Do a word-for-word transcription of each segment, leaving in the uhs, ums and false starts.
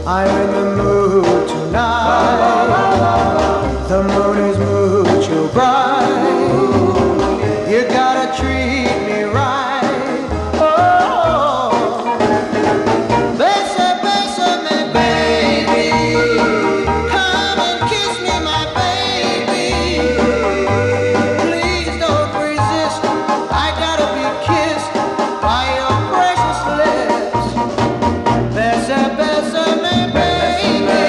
I'm in the mood tonight. The moon is mucho bright. You gotta treat me right. Oh, besa, bésame, baby. Come and kiss me, my baby. Please don't resist. I gotta be kissed by your precious lips. Besa, bésame, baby.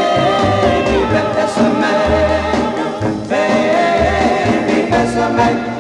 Baby, bésame. Baby, bésame.